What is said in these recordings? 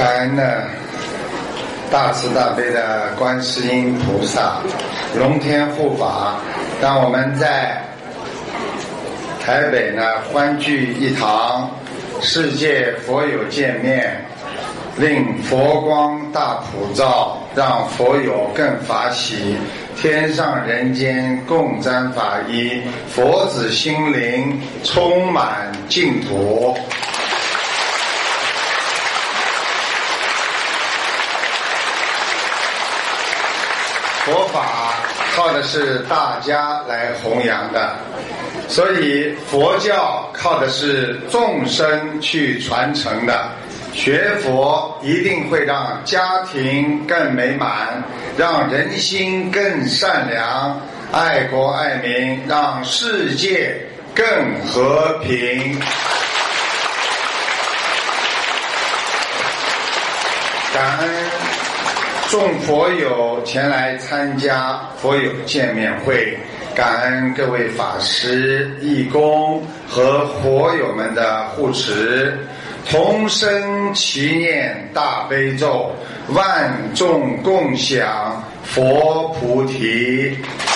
感恩的大慈大悲的观世音菩萨、龙天护法，让我们在台北呢欢聚一堂，世界佛友见面，令佛光大普照，让佛友更法喜，天上人间共沾法衣，佛子心灵充满净土。佛法靠的是大家来弘扬的，所以佛教靠的是众生去传承的。学佛一定会让家庭更美满，让人心更善良，爱国爱民，让世界更和平。感恩众佛友前来参加佛友见面会，感恩各位法师、义工和佛友们的护持，同声齐念大悲咒，万众共享佛菩提。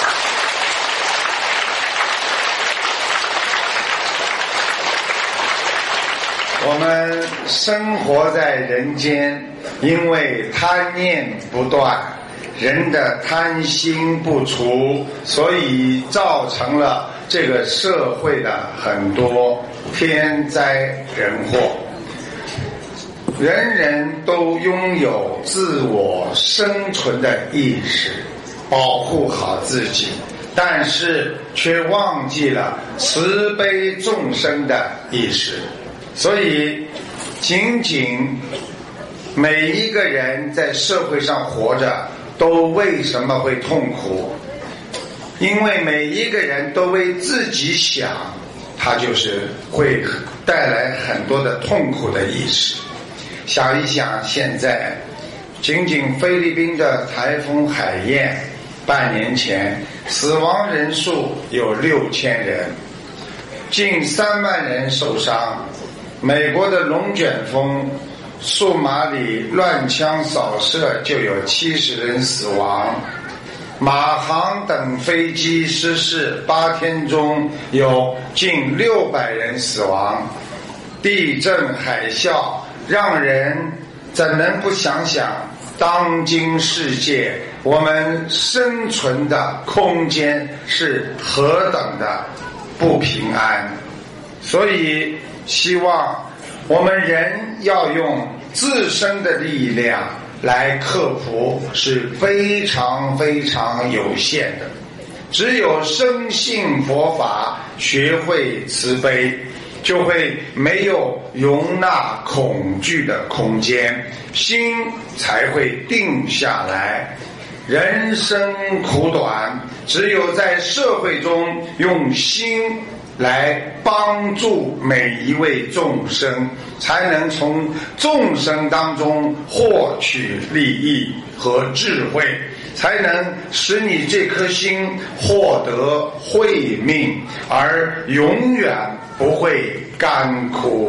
我们生活在人间，因为贪念不断，人的贪心不除，所以造成了这个社会的很多天灾人祸。人人都拥有自我生存的意识，保护好自己，但是却忘记了慈悲众生的意识。所以仅每一个人在社会上活着都为什么会痛苦？因为每一个人都为自己想，他就是会带来很多的痛苦的意识。想一想，现在仅菲律宾的台风海燕，半年前死亡人数有6000人，近3万人受伤。美国的龙卷风，苏马里乱枪扫射就有70人死亡，马航等飞机失事8天中有近600人死亡，地震海啸让人怎能不想想当今世界我们生存的空间是何等的不平安。所以希望我们人要用自身的力量来克服，是非常非常有限的。只有深信佛法，学会慈悲，就会没有容纳恐惧的空间，心才会定下来。人生苦短，只有在社会中用心来帮助每一位众生，才能从众生当中获取利益和智慧，才能使你这颗心获得慧命，而永远不会干枯。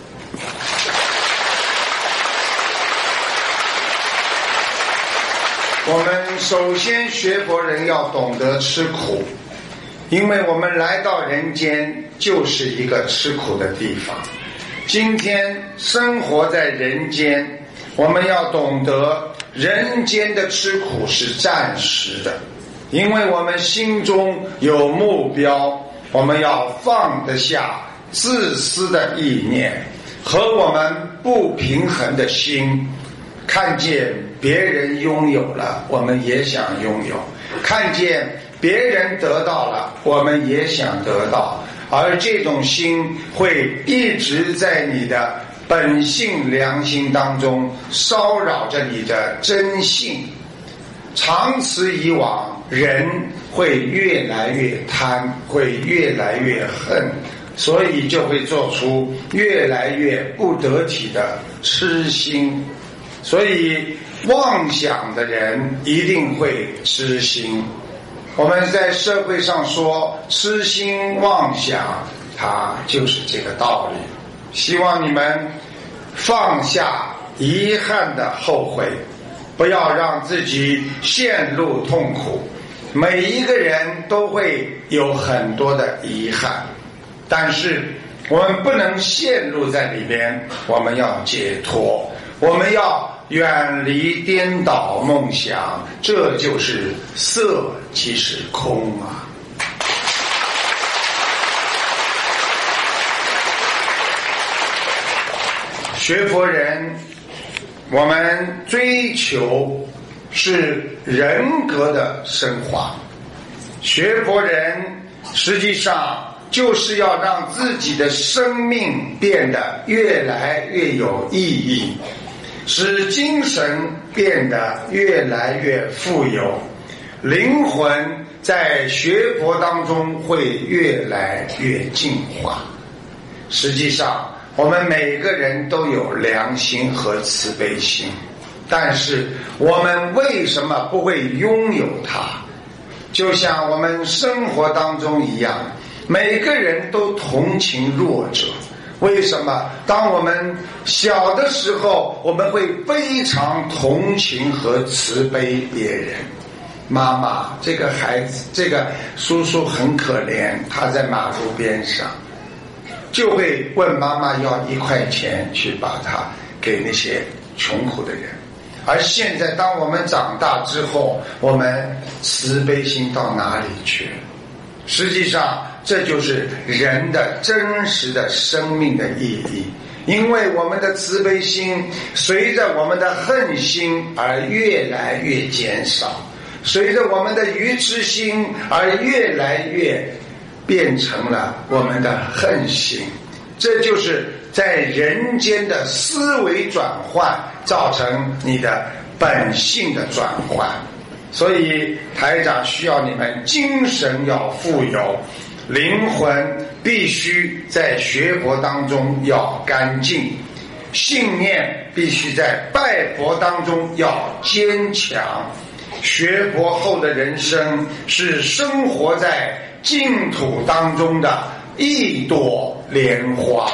我们首先学佛人要懂得吃苦，因为我们来到人间就是一个吃苦的地方。今天生活在人间，我们要懂得人间的吃苦是暂时的，因为我们心中有目标，我们要放得下自私的意念和我们不平衡的心。看见别人拥有了，我们也想拥有；看见别人得到了，我们也想得到。而这种心会一直在你的本性良心当中骚扰着你的真性。长此以往，人会越来越贪，会越来越恨，所以就会做出越来越不得体的痴心。所以妄想的人一定会痴心。我们在社会上说痴心妄想，它就是这个道理。希望你们放下遗憾的后悔，不要让自己陷入痛苦。每一个人都会有很多的遗憾，但是我们不能陷入在里边，我们要解脱，我们要远离颠倒梦想，这就是色即是空啊。学佛人，我们追求是人格的升华。学佛人实际上就是要让自己的生命变得越来越有意义，使精神变得越来越富有，灵魂在学佛当中会越来越进化。实际上我们每个人都有良心和慈悲心，但是我们为什么不会拥有它？就像我们生活当中一样，每个人都同情弱者。为什么？当我们小的时候，我们会非常同情和慈悲别人。妈妈，这个孩子，这个叔叔很可怜，他在马路边上，就会问妈妈要1块钱去把它给那些穷苦的人。而现在当我们长大之后，我们慈悲心到哪里去了？实际上这就是人的真实的生命的意义。因为我们的慈悲心随着我们的恨心而越来越减少，随着我们的愚痴心而越来越变成了我们的恨心。这就是在人间的思维转换造成你的本性的转换。所以台长需要你们精神要富有，灵魂必须在学佛当中要干净，信念必须在拜佛当中要坚强。学佛后的人生是生活在净土当中的一朵莲花。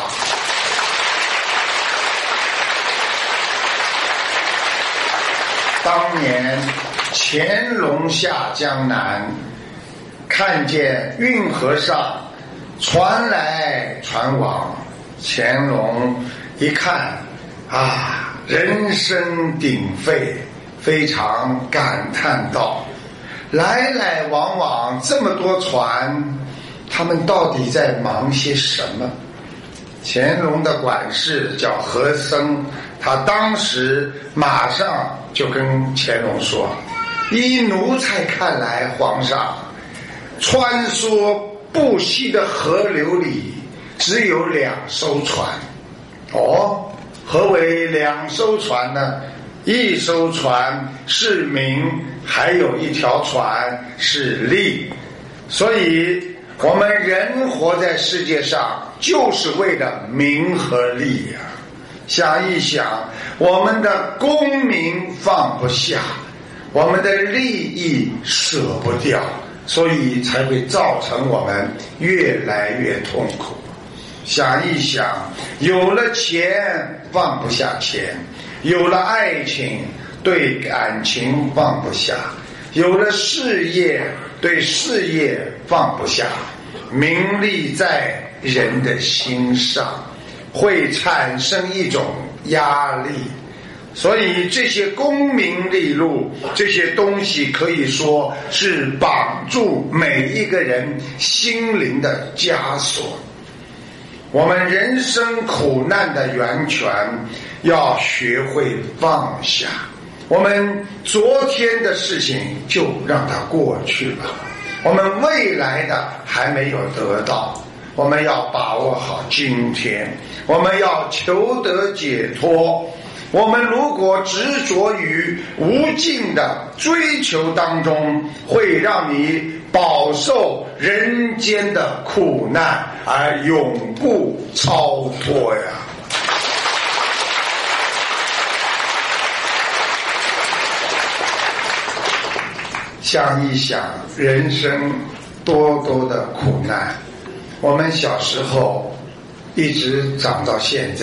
当年乾隆下江南，看见运河上船来船往，乾隆一看啊，人声鼎沸，非常感叹道：来来往往这么多船，他们到底在忙些什么？乾隆的管事叫和珅，他当时马上就跟乾隆说：依奴才看来，皇上，穿梭不息的河流里只有2艘船。哦，何为2艘船呢？1艘船是名，还有1条船是利。所以我们人活在世界上就是为了名和利呀。想一想，我们的功名放不下，我们的利益舍不掉，所以才会造成我们越来越痛苦。想一想，有了钱放不下钱，有了爱情对感情放不下，有了事业对事业放不下，名利在人的心上会产生一种压力。所以这些功名利禄，这些东西可以说是绑住每一个人心灵的枷锁。我们人生苦难的源泉要学会放下，我们昨天的事情就让它过去了，我们未来的还没有得到，我们要把握好今天，我们要求得解脱。我们如果执着于无尽的追求当中，会让你饱受人间的苦难而永不超脱呀。想一想，人生多多的苦难，我们小时候一直长到现在，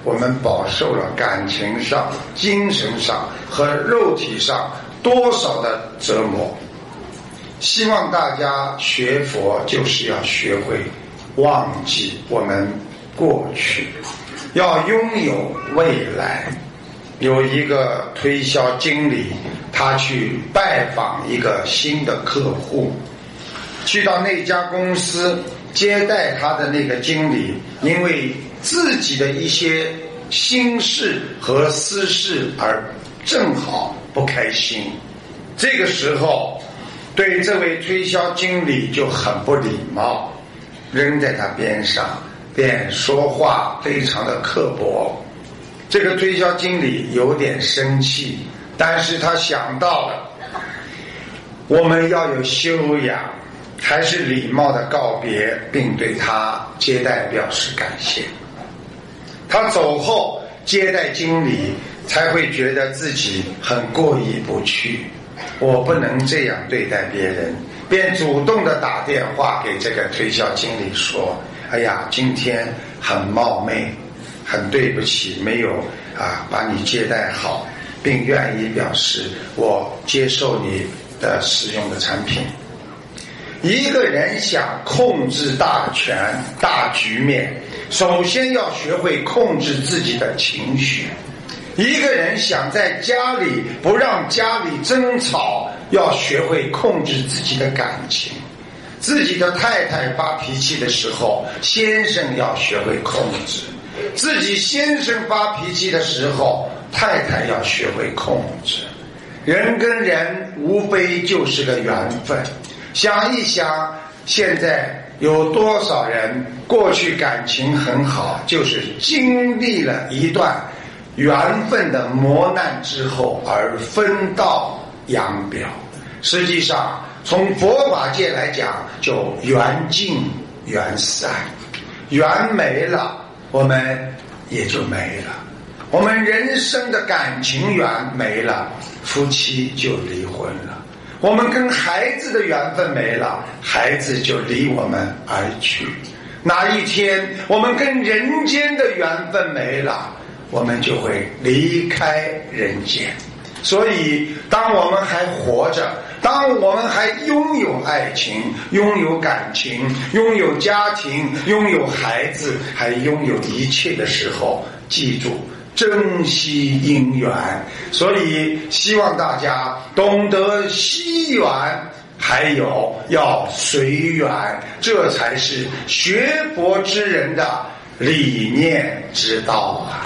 我们饱受了感情上、精神上和肉体上多少的折磨。希望大家学佛就是要学会忘记我们过去，要拥有未来。有一个推销经理，他去拜访一个新的客户，去到那家公司接待他的那个经理，因为自己的一些心事和私事而正好不开心。这个时候对这位推销经理就很不礼貌，扔在他边上，便说话非常的刻薄。这个推销经理有点生气，但是他想到了我们要有修养，还是礼貌的告别，并对他接待表示感谢。他走后，接待经理才会觉得自己很过意不去，我不能这样对待别人，便主动的打电话给这个推销经理说，哎呀，今天很冒昧，很对不起，没有把你接待好，并愿意表示我接受你的使用的产品。一个人想控制大权大局面，首先要学会控制自己的情绪。一个人想在家里不让家里争吵，要学会控制自己的感情。自己的太太发脾气的时候，先生要学会控制；自己先生发脾气的时候，太太要学会控制。人跟人无非就是个缘分，想一想，现在有多少人过去感情很好，就是经历了一段缘分的磨难之后而分道扬镳。实际上从佛法界来讲，就缘尽缘散，缘没了，我们也就没了。我们人生的感情缘没了，夫妻就离婚了。我们跟孩子的缘分没了，孩子就离我们而去。哪一天我们跟人间的缘分没了，我们就会离开人间。所以当我们还活着，当我们还拥有爱情，拥有感情，拥有家庭，拥有孩子，还拥有一切的时候，记住珍惜因缘。所以希望大家懂得惜缘，还有要随缘，这才是学佛之人的理念之道啊。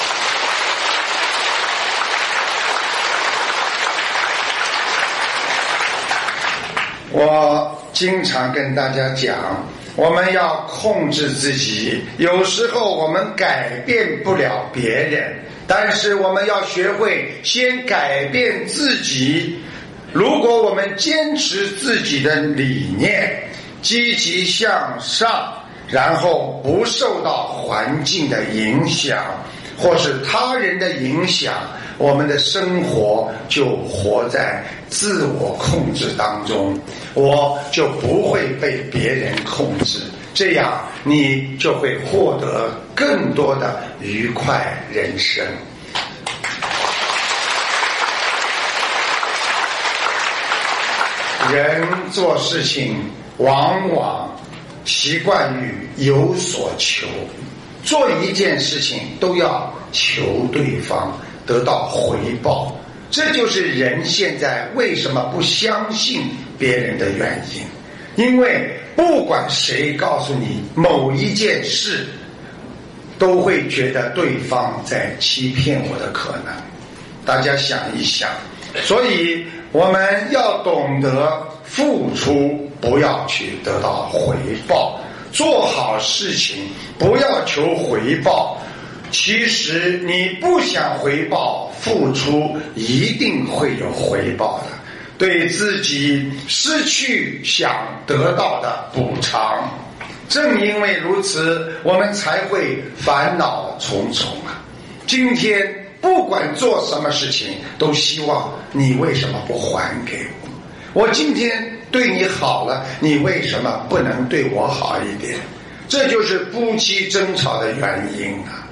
我经常跟大家讲，我们要控制自己，有时候我们改变不了别人，但是我们要学会先改变自己。如果我们坚持自己的理念，积极向上，然后不受到环境的影响或是他人的影响，我们的生活就活在自我控制当中，我就不会被别人控制，这样你就会获得更多的愉快人生。人做事情往往习惯于有所求，做一件事情都要求对方得到回报，这就是人现在为什么不相信别人的原因。因为不管谁告诉你某一件事，都会觉得对方在欺骗我的可能。大家想一想，所以我们要懂得付出，不要去得到回报，做好事情不要求回报。其实你不想回报，付出一定会有回报的，对自己失去想得到的补偿。正因为如此，我们才会烦恼重重啊！今天不管做什么事情，都希望你为什么不还给我？我今天对你好了，你为什么不能对我好一点？这就是夫妻争吵的原因啊！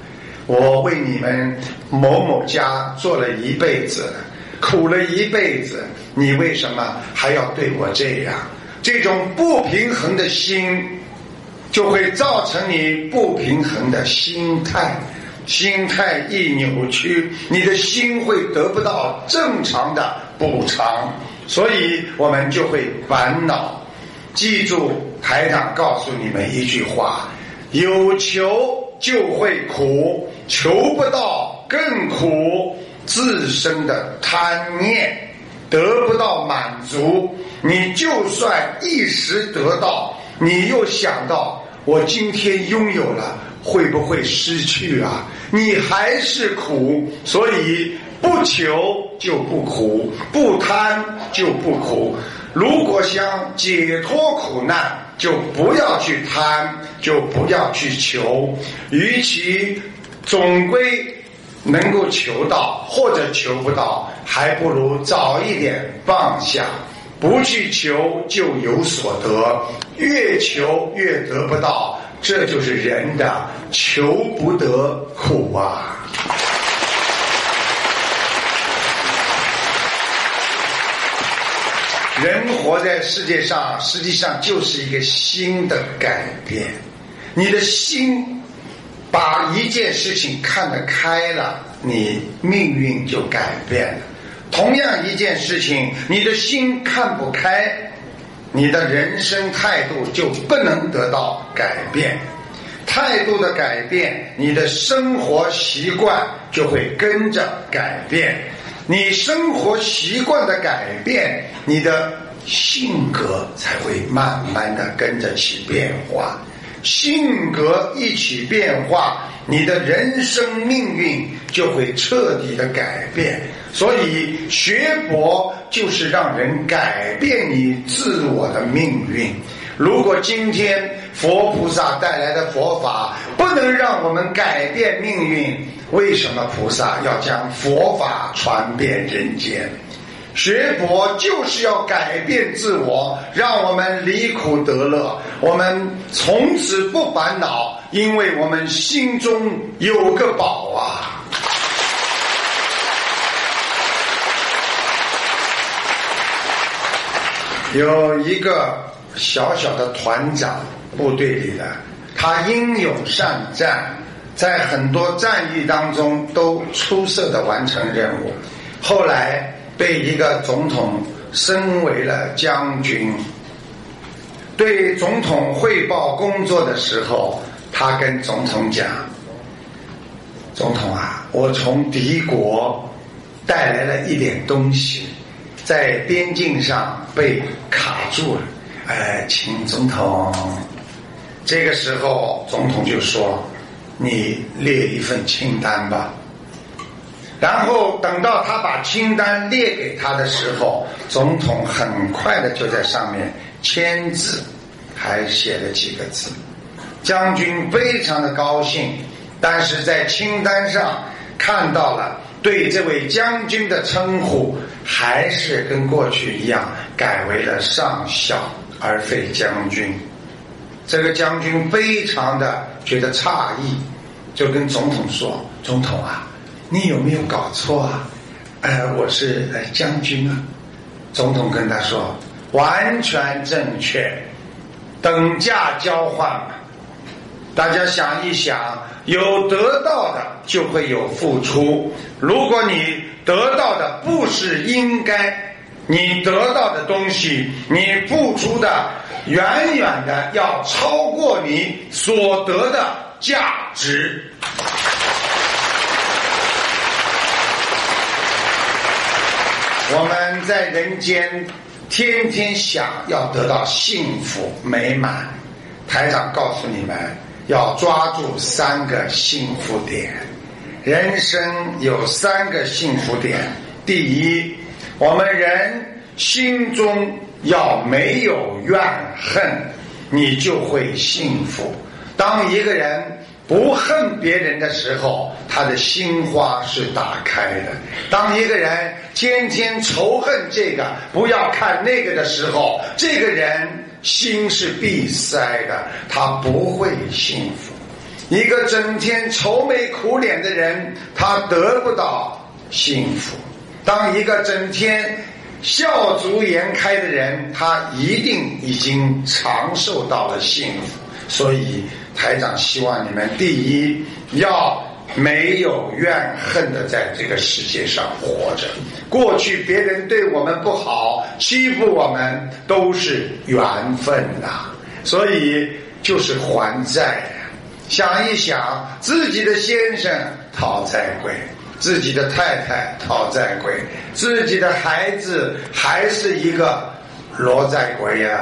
我为你们某某家做了一辈子，苦了一辈子，你为什么还要对我这样？这种不平衡的心就会造成你不平衡的心态，心态一扭曲，你的心会得不到正常的补偿，所以我们就会烦恼。记住台长告诉你们一句话，有求就会苦，求不到更苦，自身的贪念得不到满足，你就算一时得到，你又想到我今天拥有了会不会失去啊？你还是苦，所以不求就不苦，不贪就不苦。如果想解脱苦难，就不要去贪，就不要去求，与其总归能够求到或者求不到，还不如早一点放下，不去求就有所得，越求越得不到，这就是人的求不得苦啊。人活在世界上，实际上就是一个心的改变。你的心把一件事情看得开了，你命运就改变了。同样一件事情，你的心看不开，你的人生态度就不能得到改变。态度的改变，你的生活习惯就会跟着改变。你生活习惯的改变，你的性格才会慢慢的跟着起变化。性格一起变化，你的人生命运就会彻底的改变。所以学佛就是让人改变你自我的命运。如果今天佛菩萨带来的佛法不能让我们改变命运，为什么菩萨要将佛法传遍人间？学佛就是要改变自我，让我们离苦得乐，我们从此不烦恼，因为我们心中有个宝啊。有一个小小的团长，部队里的，他英勇善战，在很多战役当中都出色的完成任务，后来被一个总统升为了将军。对总统汇报工作的时候，他跟总统讲，总统啊，我从敌国带来了一点东西，在边境上被卡住了，请总统。这个时候总统就说，你列一份清单吧。然后等到他把清单列给他的时候，总统很快的就在上面签字，还写了几个字。将军非常的高兴，但是在清单上看到了对这位将军的称呼还是跟过去一样，改为了上校而非将军。这个将军非常的觉得诧异，就跟总统说，总统啊，你有没有搞错啊？我是将军啊。总统跟他说，完全正确，等价交换嘛。大家想一想，有得到的就会有付出，如果你得到的不是应该，你得到的东西，你付出的远远的要超过你所得的价值。我们在人间天天想要得到幸福美满，台长告诉你们，要抓住3个幸福点。人生有3个幸福点。第一，我们人心中要没有怨恨，你就会幸福。当一个人不恨别人的时候，他的心花是打开的。当一个人天天仇恨这个不要看那个的时候，这个人心是闭塞的，他不会幸福。 一个整天愁眉苦脸的人，他得不到幸福。当一个整天笑逐颜开的人，他一定已经尝受到了幸福。所以台长希望你们，第一，要没有怨恨的在这个世界上活着。过去别人对我们不好，欺负我们，都是缘分呐，所以就是还债呀。想一想，自己的先生讨债鬼，自己的太太讨债鬼，自己的孩子还是一个罗债鬼呀。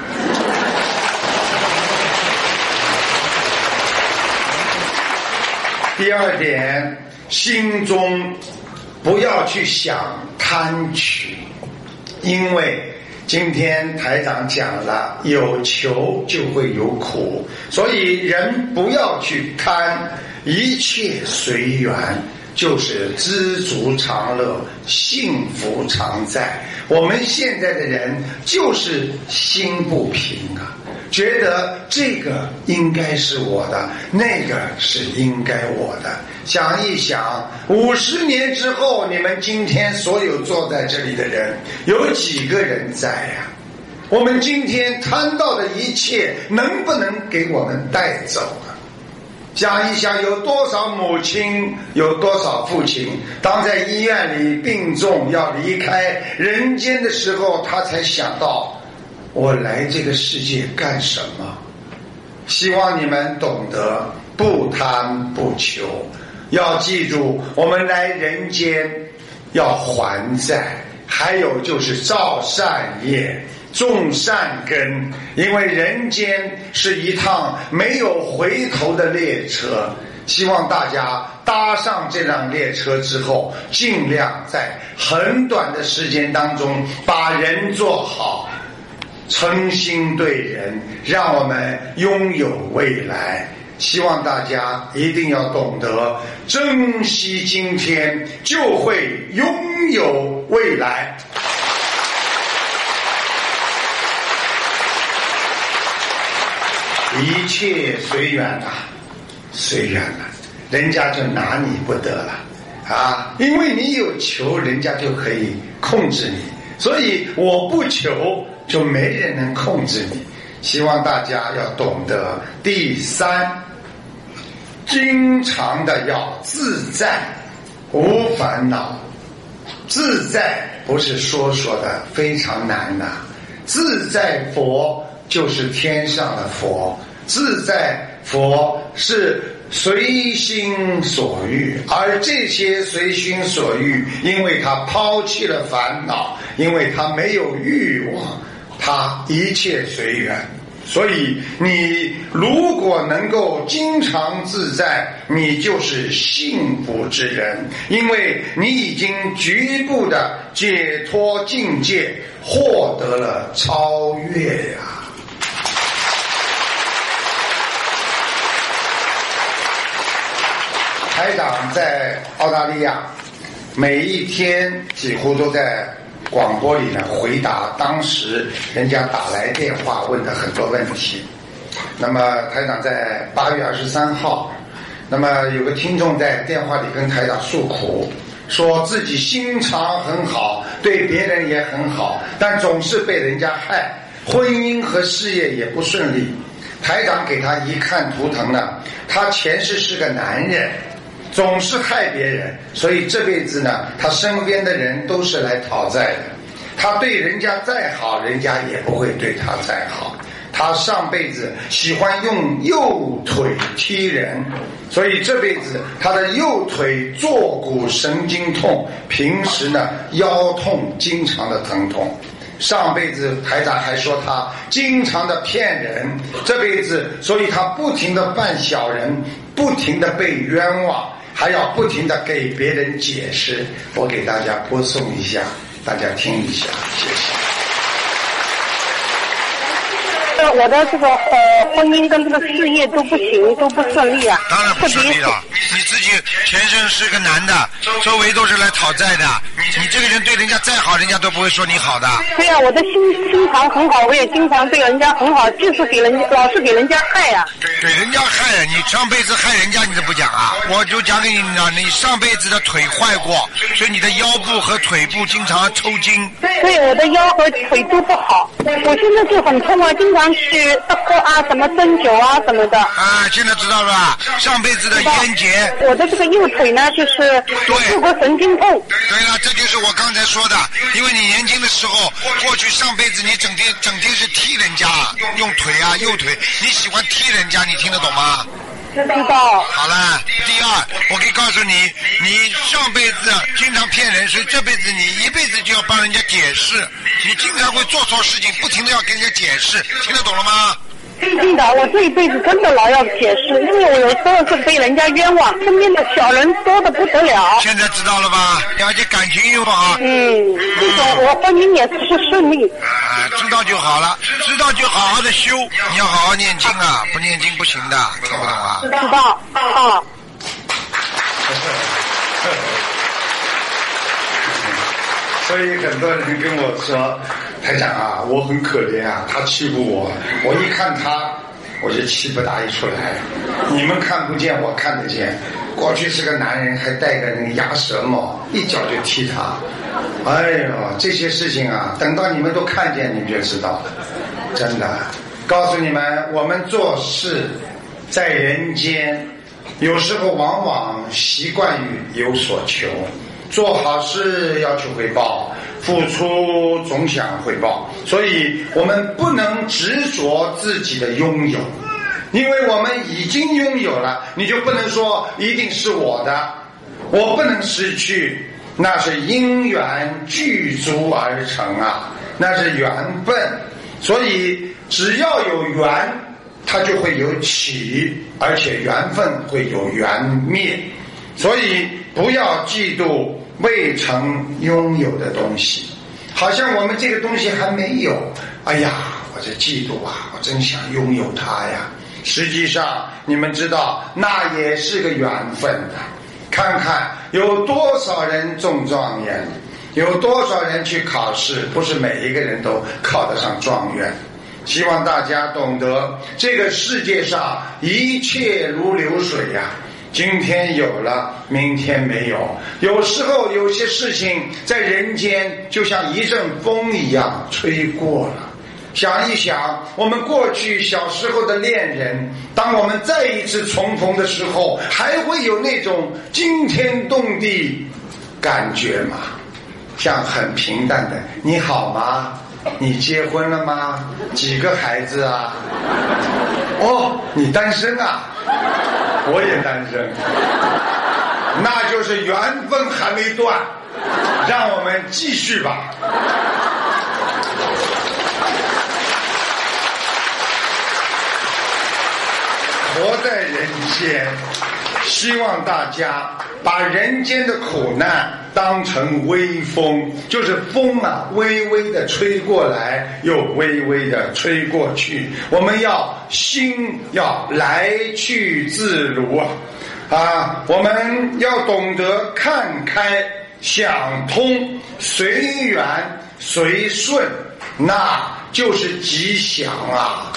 第二点，心中不要去想贪取，因为今天台长讲了，有求就会有苦，所以人不要去贪，一切随缘，就是知足常乐，幸福常在。我们现在的人就是心不平啊，觉得这个应该是我的，那个是应该我的。想一想，50年之后，你们今天所有坐在这里的人，有几个人在呀？我们今天贪到的一切，能不能给我们带走呢？想一想，有多少母亲，有多少父亲，当在医院里病重要离开人间的时候，他才想到，我来这个世界干什么？希望你们懂得不贪不求，要记住，我们来人间要还债，还有就是造善业，种善根，因为人间是一趟没有回头的列车。希望大家搭上这辆列车之后，尽量在很短的时间当中把人做好，诚心对人，让我们拥有未来。希望大家一定要懂得珍惜今天，就会拥有未来。一切随缘啊，随缘了，人家就拿你不得了啊！因为你有求，人家就可以控制你，所以我不求，就没人能控制你。希望大家要懂得。第三，经常的要自在，无烦恼。自在不是说的，非常难呐。自在佛就是天上的佛，自在佛是随心所欲，而这些随心所欲，因为他抛弃了烦恼，因为他没有欲望，他一切随缘。所以你如果能够经常自在，你就是幸福之人，因为你已经局部的解脱境界，获得了超越呀。台长在澳大利亚，每一天几乎都在广播里呢回答当时人家打来电话问的很多问题。那么台长在8月23号，那么有个听众在电话里跟台长诉苦，说自己心肠很好，对别人也很好，但总是被人家害，婚姻和事业也不顺利。台长给他一看图腾呢，他前世是个男人，总是害别人，所以这辈子呢，他身边的人都是来讨债的。他对人家再好，人家也不会对他再好。他上辈子喜欢用右腿踢人，所以这辈子他的右腿坐骨神经痛，平时呢腰痛经常的疼痛。上辈子台长还说他经常的骗人，这辈子所以他不停的扮小人，不停的被冤枉，还要不停的给别人解释。我给大家播送一下，大家听一下，谢谢。 我的这个婚姻跟这个事业都不行，都不顺利啊。 当然不顺利了，你自己前身是个男的，周围都是来讨债的。你这个人对人家再好，人家都不会说你好的。 对呀，我的心肠很好，我也经常对人家很好，就是老是给人家害呀。 给人家害，你上辈子害人家你都不讲啊？我就讲给你呢，你上辈子的腿坏过，所以你的腰部和腿部经常抽筋。 对，我的腰和腿都不好，我现在就很痛啊，经常去割啊，什么针灸啊什么的。 啊，现在知道了吧？上辈子的冤结。 我的这个右腿呢，就是坐过神经痛。 对了，这就是我刚才说的，因为你年轻的时候，过去上辈子你整天是踢人家，用腿啊，右腿，你喜欢踢人家，你听得懂吗？ 知道。 好了，第二，我可以告诉你，你上辈子经常骗人，所以这辈子你一辈子就要帮人家解释，你经常会做错事情，不停的要跟人家解释，听得懂了吗？ 听的，我这一辈子真的老要解释，因为我有时候是被人家冤枉，身边的小人多得不得了。 现在知道了吧？而且感情又好。 这种我婚姻也是顺利。 啊，知道就好了，知道就好好的修，你要好好念经啊，不念经不行的，听不懂啊？ 知道啊。 所以很多人跟我说，台长啊，我很可怜啊，他欺负我，我一看他，我就气不打一处来。你们看不见，我看得见。过去是个男人，还戴个那个鸭舌帽，一脚就踢他。哎呦，这些事情啊，等到你们都看见，你们就知道了。真的，告诉你们，我们做事在人间，有时候往往习惯于有所求。做好事要去回报，付出总想回报，所以我们不能执着自己的拥有，因为我们已经拥有了，你就不能说一定是我的，我不能失去，那是因缘具足而成啊，那是缘分，所以只要有缘，它就会有起，而且缘分会有缘灭，所以不要嫉妒未曾拥有的东西，好像我们这个东西还没有，哎呀，我这嫉妒啊，我真想拥有它呀。实际上你们知道，那也是个缘分啊。看看有多少人中状元，有多少人去考试，不是每一个人都考得上状元。希望大家懂得，这个世界上一切如流水呀，今天有了，明天没有。有时候有些事情在人间就像一阵风一样吹过了。想一想，我们过去小时候的恋人，当我们再一次重逢的时候，还会有那种惊天动地感觉吗？像很平淡的你好吗？你结婚了吗？几个孩子啊？哦，你单身啊？我也单身。那就是缘分还没断，让我们继续吧。活在人间，希望大家把人间的苦难当成微风，就是风啊，微微的吹过来，又微微的吹过去。我们要心要来去自如啊！我们要懂得看开、想通，随缘随顺，那就是吉祥啊！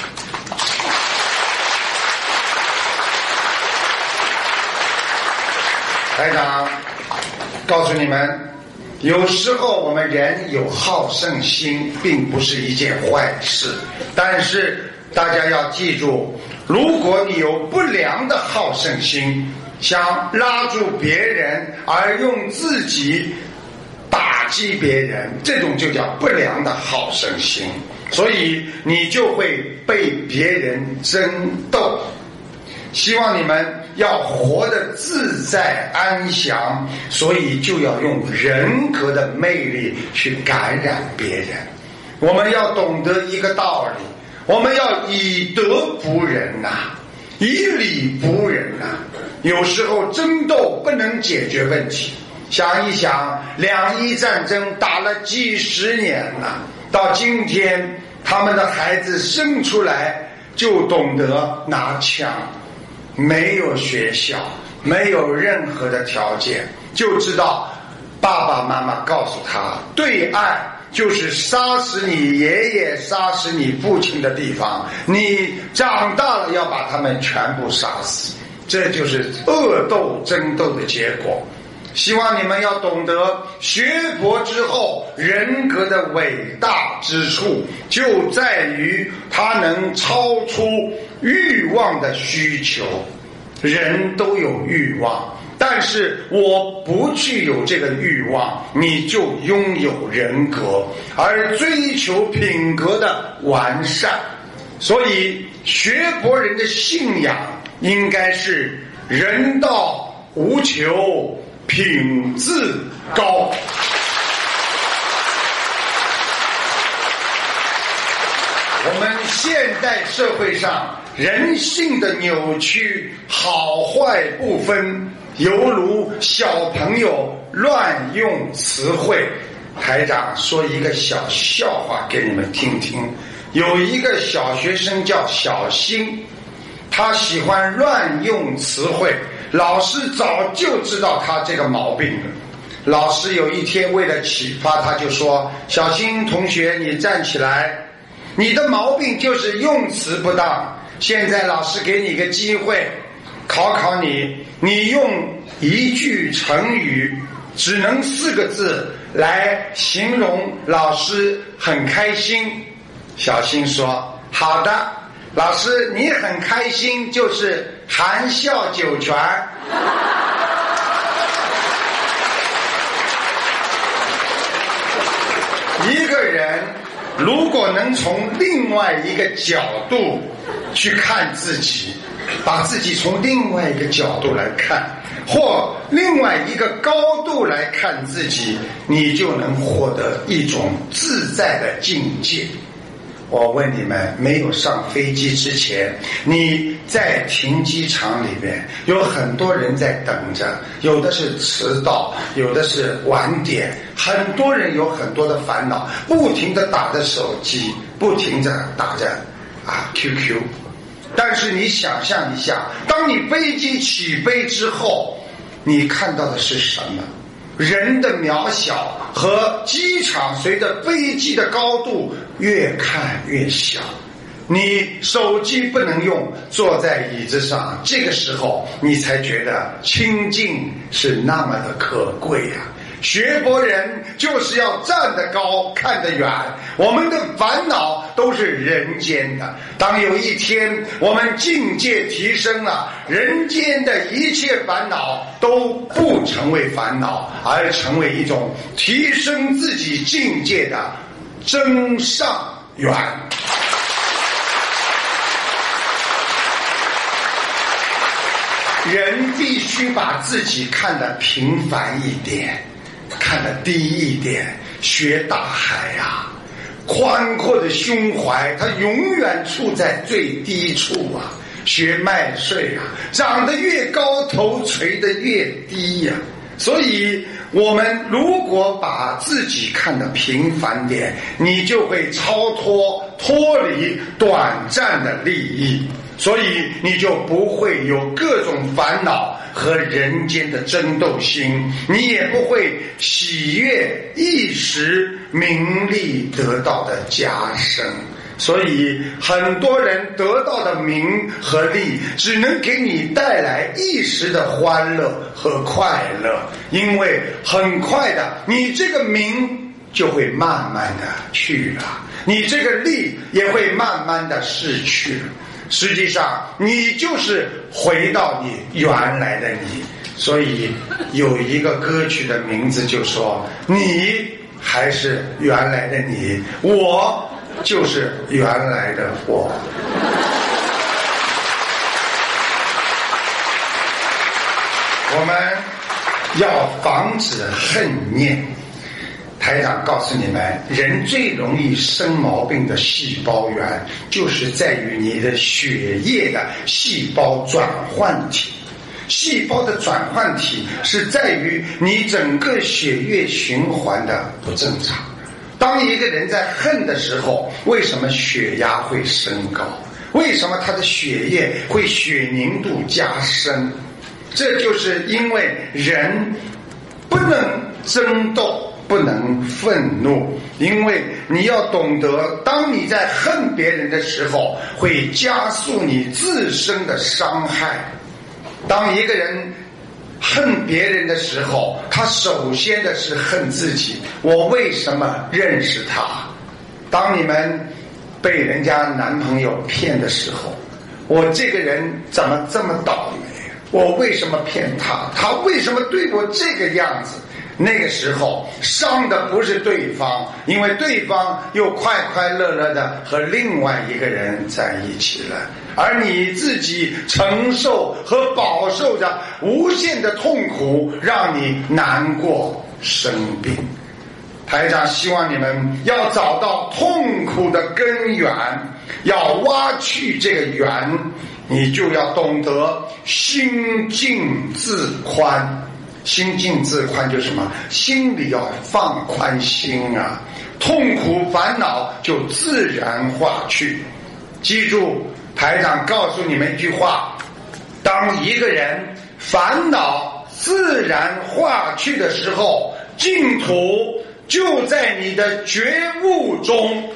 台长告诉你们，有时候我们人有好胜心并不是一件坏事，但是大家要记住，如果你有不良的好胜心，想拉住别人而用自己打击别人，这种就叫不良的好胜心，所以你就会被别人争斗。希望你们要活得自在安详，所以就要用人格的魅力去感染别人。我们要懂得一个道理，我们要以德服人呐，以理服人呐。有时候争斗不能解决问题，想一想，两伊战争打了几十年了，到今天他们的孩子生出来就懂得拿枪，没有学校， 没有任何的条件，就知道爸爸妈妈告诉他，对岸就是杀死你爷爷杀死你父亲的地方，你长大了要把他们全部杀死，这就是恶斗争斗的结果。希望你们要懂得，学佛之后人格的伟大之处就在于它能超出欲望的需求。人都有欲望，但是我不具有这个欲望，你就拥有人格，而追求品格的完善。所以学佛人的信仰应该是人道无求，品质高。我们现代社会上人性的扭曲，好坏不分，犹如小朋友乱用词汇。台长说一个小笑话给你们听听。有一个小学生叫小新，他喜欢乱用词汇，老师早就知道他这个毛病了。老师有一天为了启发他，就说：小新同学，你站起来，你的毛病就是用词不当，现在老师给你个机会考考你，你用一句成语只能4个字来形容老师很开心。小新说：好的，老师你很开心就是含笑九泉。一个人如果能从另外一个角度去看自己，把自己从另外一个角度来看，或另外一个高度来看自己，你就能获得一种自在的境界。我问你们，没有上飞机之前，你在停机场里面有很多人在等着，有的是迟到，有的是晚点，很多人有很多的烦恼，不停地打着手机，不停地打着QQ。但是你想象一下，当你飞机起飞之后，你看到的是什么？人的渺小和机场随着飞机的高度越看越小。你手机不能用，坐在椅子上，这个时候你才觉得清净是那么的可贵呀。学佛人就是要站得高，看得远。我们的烦恼都是人间的，当有一天我们境界提升了，人间的一切烦恼都不成为烦恼，而成为一种提升自己境界的增上缘。人必须把自己看得平凡一点，看得低一点，学大海啊，宽阔的胸怀，它永远处在最低处啊。学麦穗啊，长得越高，头垂得越低呀。所以我们如果把自己看得平凡点，你就会脱离短暂的利益，所以你就不会有各种烦恼和人间的争斗心，你也不会喜悦一时名利得到的加深。所以很多人得到的名和利只能给你带来一时的欢乐和快乐，因为很快的你这个名就会慢慢的去了，你这个利也会慢慢的逝去了。实际上你就是回到你原来的你。所以有一个歌曲的名字就说，你还是原来的你，我就是原来的我。我们要防止恨念。台长告诉你们，人最容易生毛病的细胞源就是在于你的血液的细胞转换体。细胞的转换体是在于你整个血液循环的不正常。当一个人在恨的时候，为什么血压会升高？为什么他的血液会血凝度加深？ 这就是因为人不能争斗，不能愤怒，因为你要懂得，当你在恨别人的时候，会加速你自身的伤害。当一个人恨别人的时候，他首先的是恨自己，我为什么认识他？当你们被人家男朋友骗的时候，我这个人怎么这么倒霉？我为什么骗他？他为什么对我这个样子？那个时候伤的不是对方，因为对方又快快乐乐的和另外一个人在一起了，而你自己承受和饱受着无限的痛苦，让你难过生病。台长希望你们要找到痛苦的根源，要挖去这个源，你就要懂得心静自宽。心静自宽就是什么？心里要放宽心啊，痛苦烦恼就自然化去。记住，台长告诉你们一句话，当一个人烦恼自然化去的时候，净土就在你的觉悟中。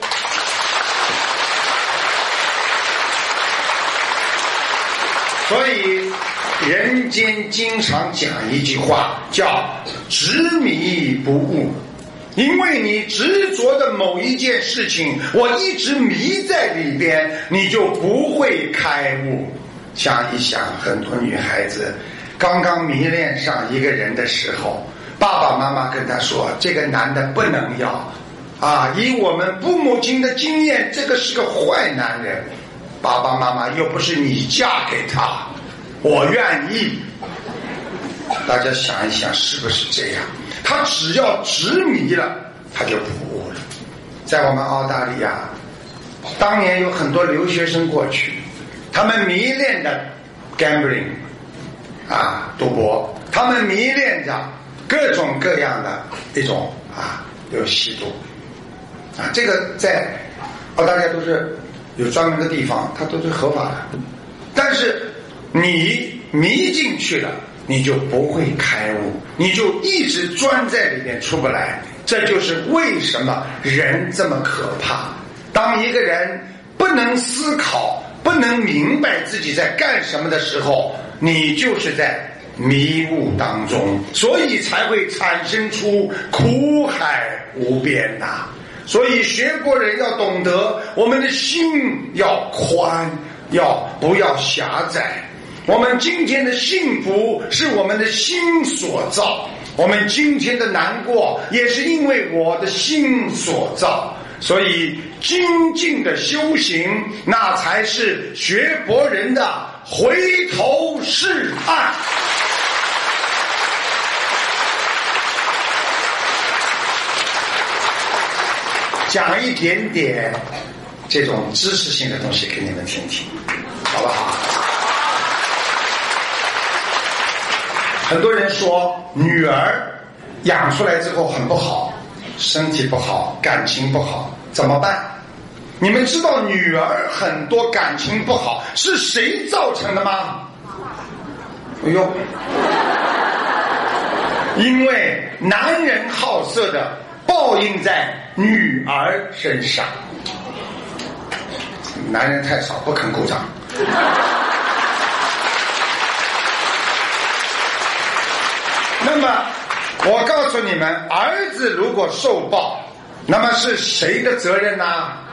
所以人间经常讲一句话，叫执迷不悟。因为你执着的某一件事情，我一直迷在里边，你就不会开悟。想一想，很多女孩子刚刚迷恋上一个人的时候，爸爸妈妈跟她说，这个男的不能要啊，以我们父母亲的经验，这个是个坏男人。爸爸妈妈又不是你嫁给他，我愿意。大家想一想，是不是这样？他只要执迷了，他就不悟了。在我们澳大利亚，当年有很多留学生过去，他们迷恋着 gambling 啊，赌博，他们迷恋着各种各样的一种有吸毒啊，这个在澳大利亚都是有专门的地方，它都是合法的。但是你迷进去了，你就不会开悟，你就一直钻在里面出不来。这就是为什么人这么可怕。当一个人不能思考，不能明白自己在干什么的时候，你就是在迷雾当中，所以才会产生出苦海无边呐。所以学佛人要懂得，我们的心要宽，不要狭窄。我们今天的幸福是我们的心所造，我们今天的难过也是因为我的心所造。所以精进的修行，那才是学佛人的回头是岸。讲一点点这种知识性的东西给你们听听，好不好？很多人说女儿养出来之后很不好，身体不好，感情不好，怎么办？你们知道女儿很多感情不好是谁造成的吗？哎呦，因为男人好色的报应在女儿身上。男人太少，不肯鼓掌。那么我告诉你们，儿子如果受报，那么是谁的责任呢？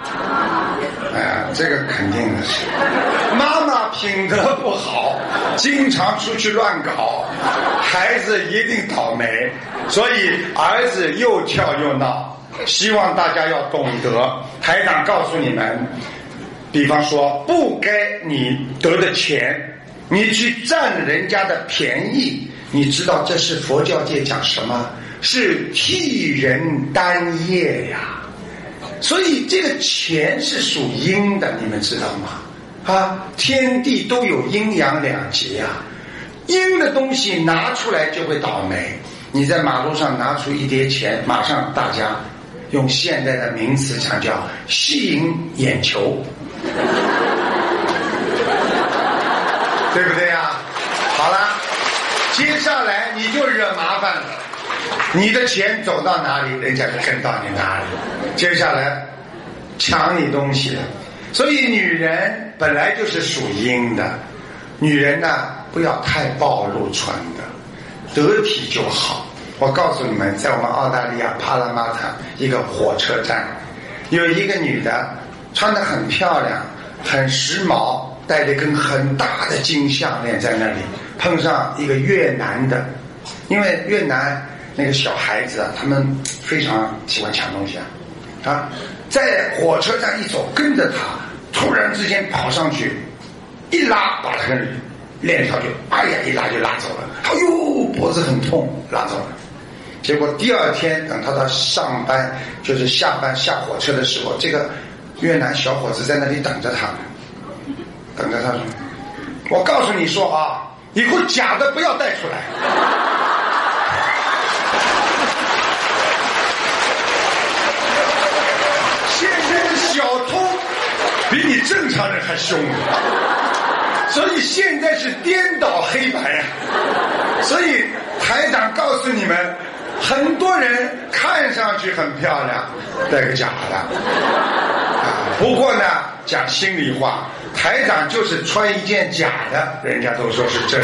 这个肯定的是妈妈品德不好，经常出去乱搞，孩子一定倒霉。所以儿子又跳又闹，希望大家要懂得。台长告诉你们，比方说不该你得的钱，你去占人家的便宜，你知道这是佛教界讲什么？是替人担业呀。所以这个钱是属阴的，你们知道吗？天地都有阴阳两节啊，阴的东西拿出来就会倒霉。你在马路上拿出一叠钱，马上大家用现代的名词讲叫吸引眼球，对不对啊？好了， 接下来你就惹麻烦了，你的钱走到哪里，人家就跟到你哪里，接下来抢你东西了。所以女人本来就是属阴的，女人呢不要太暴露穿的，得体就好。我告诉你们，在我们澳大利亚帕拉马塔一个火车站，有一个女的穿得很漂亮，很时髦，戴了一根很大的金项链在那里，碰上一个越南的，因为越南那个小孩子啊，他们非常喜欢抢东西啊，在火车站一走，跟着他，突然之间跑上去，一拉把他的链条就一拉就拉走了，哎呦，脖子很痛，拉走了。结果第二天等他到上班，就是下班下火车的时候，这个越南小伙子在那里等着他说，我告诉你说啊，以后假的不要带出来。现在的小偷比你正常人还凶，所以现在是颠倒黑白啊。所以台长告诉你们，很多人看上去很漂亮，带个假的不过呢，讲心里话，台长就是穿一件假的，人家都说是真的。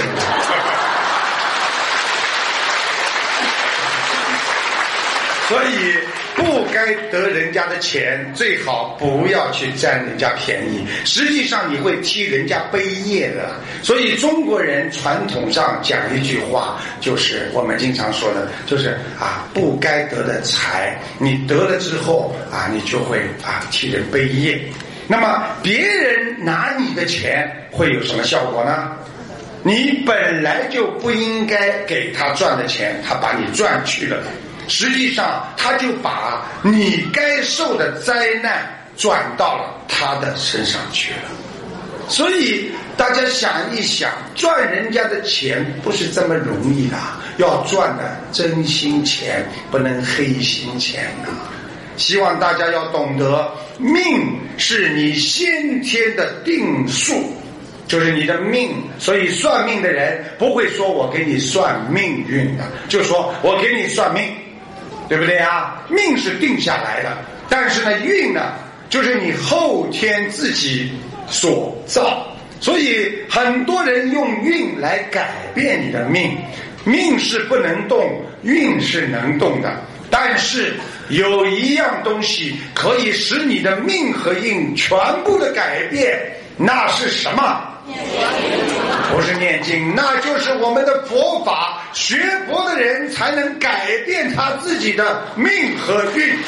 所以不该得人家的钱，最好不要去占人家便宜，实际上你会替人家背业的。所以中国人传统上讲一句话，就是我们经常说的，就是不该得的财，你得了之后你就会替人背业。那么别人拿你的钱会有什么效果呢？你本来就不应该给他赚的钱，他把你赚去了，实际上他就把你该受的灾难转到了他的身上去了。所以大家想一想，赚人家的钱不是这么容易的，要赚的真心钱，不能黑心钱希望大家要懂得，命是你先天的定数，就是你的命。所以算命的人不会说我给你算命运的，就说我给你算命，对不对啊？命是定下来的，但是呢，运呢，就是你后天自己所造。所以很多人用运来改变你的命，命是不能动，运是能动的。但是有一样东西可以使你的命和运全部的改变，那是什么？不是念经，那就是我们的佛法。学佛的人才能改变他自己的命和运。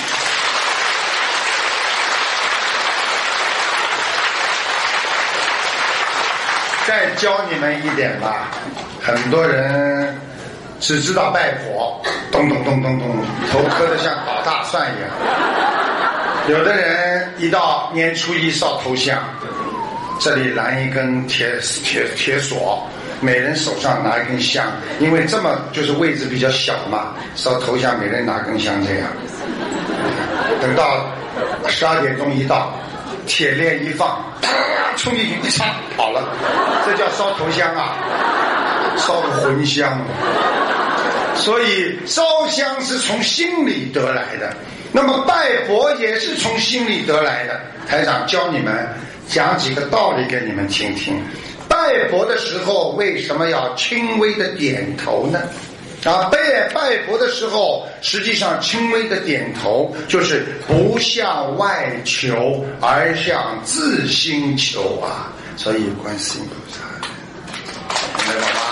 再教你们一点吧，很多人只知道拜佛，咚咚咚咚咚，头磕得像捣大蒜一样。有的人一到年初一烧头香，这里拦一根铁锁，每人手上拿一根香，因为这么就是位置比较小嘛，烧头香每人拿根香这样。等到12点钟一到，铁链一放，冲进去一插跑了，这叫烧头香烧个魂香。所以烧香是从心里得来的，那么拜佛也是从心里得来的。台长教你们讲几个道理给你们听听。拜佛的时候为什么要轻微的点头呢？拜佛的时候实际上轻微的点头就是不向外求，而向自心求所以观世音菩萨明白了吗？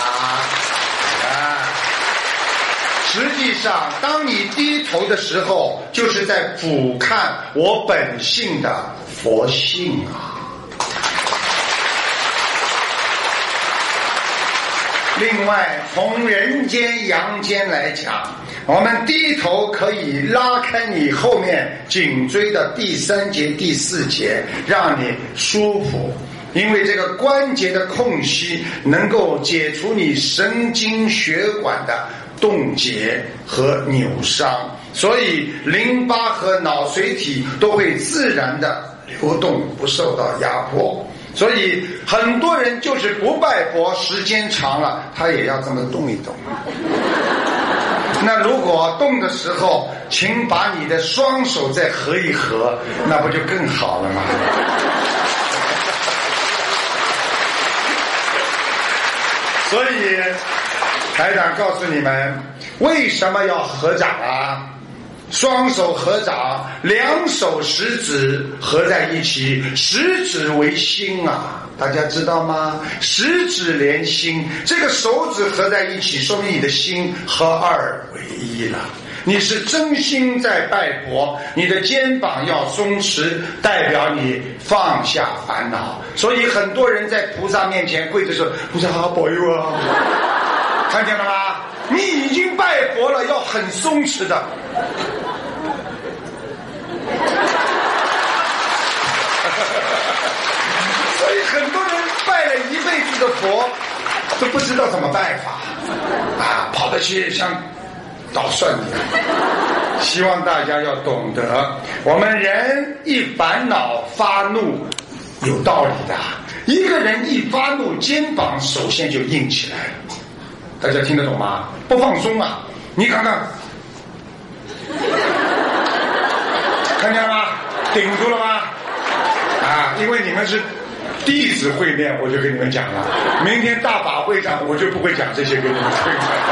实际上当你低头的时候，就是在俯瞰我本性的佛性另外从人间阳间来讲，我们低头可以拉开你后面颈椎的第3节第4节，让你舒服，因为这个关节的空隙能够解除你神经血管的冻结和扭伤，所以淋巴和脑髓体都会自然的流动，不受到压迫。 所以很多人就是不拜佛，时间长了他也要这么动一动。那如果动的时候请把你的双手再合一合，那不就更好了吗？所以台长告诉你们，为什么要合掌啊？双手合掌，两手食指合在一起，食指为心啊，大家知道吗？食指连心，这个手指合在一起，说明你的心合二为一了。你是真心在拜佛，你的肩膀要松弛，代表你放下烦恼。所以很多人在菩萨面前跪着说：“菩萨好保佑啊！”看见了吗？你已经拜佛了，要很松弛的。所以很多人拜了一辈子的佛，都不知道怎么拜法啊，跑得去像捣蒜一样。希望大家要懂得，我们人一烦恼发怒有道理的。一个人一发怒，肩膀首先就硬起来了。大家听得懂吗？不放松啊！你看看，看见了吗？顶住了吗？啊，因为你们是弟子会面，我就跟你们讲了。明天大法会上，我就不会讲这些给你们听。